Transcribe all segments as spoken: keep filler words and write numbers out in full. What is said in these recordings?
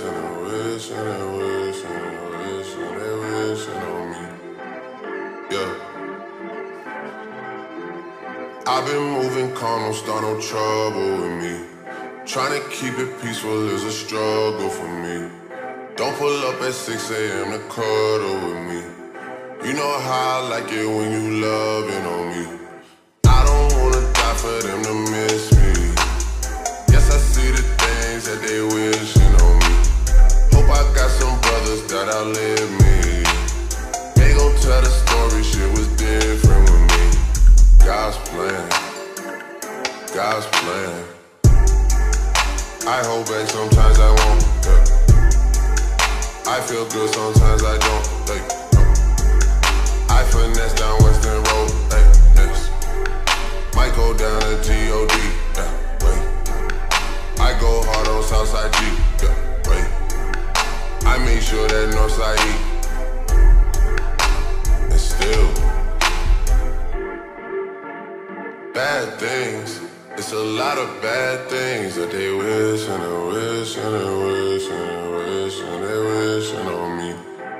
wishing and wishing and wishing and wishing they wishing on me. Yeah. I've been moving calm, don't start no trouble with me. Trying to keep it peaceful is a struggle for me. Don't pull up at six a m to cuddle with me. You know how I like it when you loving on me. I don't wanna die for them to miss me. Yes, I see the things that they wishing on me. Hope I got some brothers that outlive me. They gon' tell the story, shit was different with me. God's plan, God's plan. I hold back, sometimes I won't, yeah. I feel good, sometimes I don't, like, no. I finesse down Western Road, like, next. Might go down to G O D, yeah, wait. I go hard on Southside G, yeah, wait. I make sure that Northside E. And still bad things, it's a lot of bad things that they wishing and wishing and wishing and wishing they wishing on me.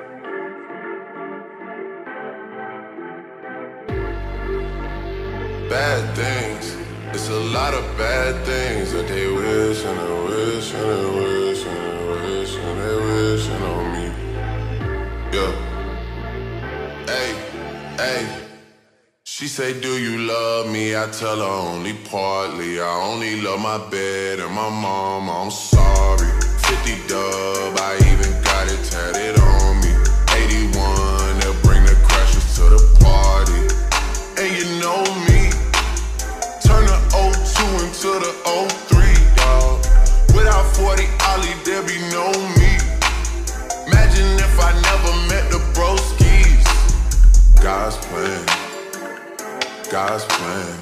Bad things, it's a lot of bad things that they wishing and wishing and wishing and wishing they wishing on me. Yeah. Hey, hey. She say, do you love me? I tell her only partly. I only love my bed and my mama, I'm sorry. fifty dub, I even got it tatted on me. eighty-one, they'll bring the crashers to the party. And you know me, turn the oh two into the oh three, dawg. Without forty Ollie, there be no me. Imagine if I never met the broskies. God's plan, God's plan.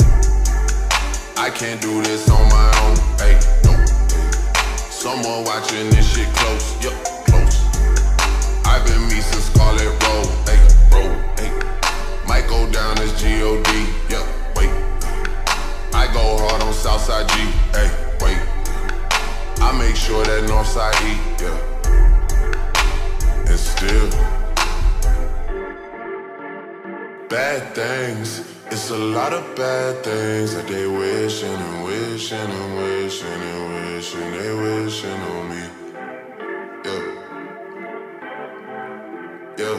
I can't do this on my own, hey, no, hey. Someone watching this shit close, yup, close. I've been me since Scarlet Road, hey, road, hey. Might go down as G O D, yup, wait. I go hard on Southside G, hey, wait. I make sure that Northside E, yeah. And still bad things, it's a lot of bad things that they wishing and wishing and wishing and wishing they wishing on me. Yeah, yeah.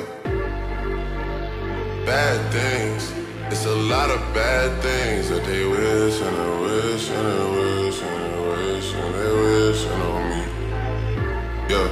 Bad things, it's a lot of bad things that they wishing and wishing and wishing and wishing they wishing on me. Yeah.